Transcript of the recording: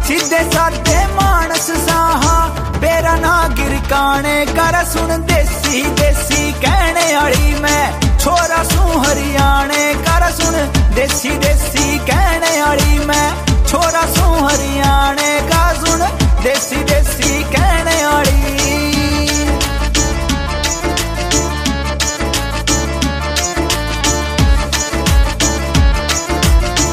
सीधे साधे मानस साहा बेरा ना गिरकाने कर सुन देसी देसी कहने वाली मैं छोरा सू हरियाणे कर सुन देसी देसी